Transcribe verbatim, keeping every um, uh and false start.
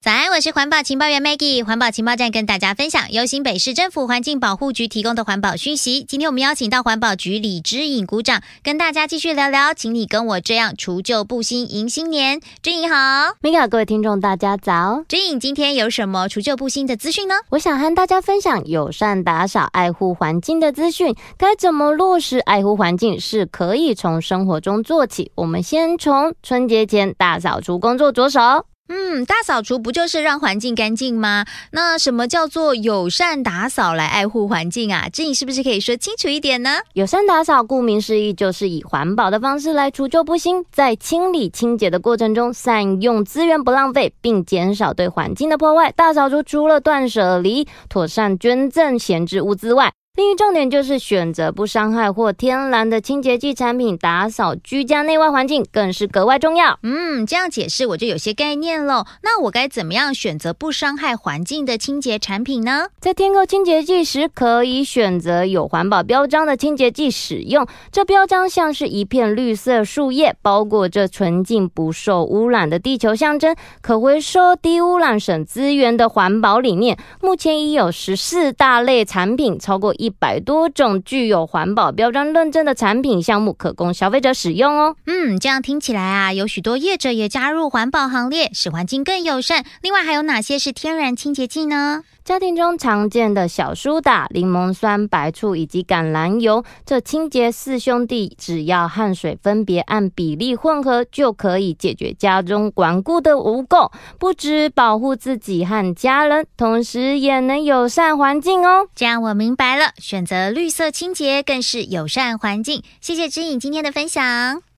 早安，我是环保情报员 Maggie， 环保情报站跟大家分享由新北市政府环境保护局提供的环保讯息。今天我们邀请到环保局李之颖股长跟大家继续聊聊，请你跟我这样除旧布新迎新年。之颖好。 Maggie， 各位听众大家早。 之颖今天有什么除旧布新的资讯呢？ 我想和大家分享友善打扫爱护环境的资讯，该怎么落实爱护环境是可以从生活中做起。我们先从春节前大扫除工作着手。 嗯，大扫除不就是让环境干净吗？那什么叫做友善打扫来爱护环境啊？志颖是不是可以说清楚一点呢？ 友善打扫顾名思义就是以环保的方式来除旧布新，在清理清洁的过程中善用资源不浪费，并减少对环境的破坏。大扫除除了断舍离、妥善捐赠闲置物资外，另一重点就是选择不伤害或天然的清洁剂产品，打扫居家内外环境更是格外重要。 嗯，这样解释我就有些概念了。那我该怎么样选择不伤害环境的清洁产品呢？ 在添购清洁剂时，可以选择有环保标章的清洁剂使用。这标章像是一片绿色树叶，包裹着纯净不受污染的地球象征，可回收、低污染、省资源的环保理念。目前已有十四大类产品，超过一百多种具有环保标章认证的产品项目可供消费者使用哦。 嗯，这样听起来啊，有许多业者也加入环保行列，使环境更友善。另外还有哪些是天然清洁剂呢？ 家庭中常见的小苏打、柠檬酸、白醋以及橄榄油，这清洁四兄弟只要和水分别按比例混合，就可以解决家中顽固的污垢，不只保护自己和家人，同时也能友善环境哦。 这样我明白了，选择绿色清洁更是友善环境。谢谢之颖今天的分享。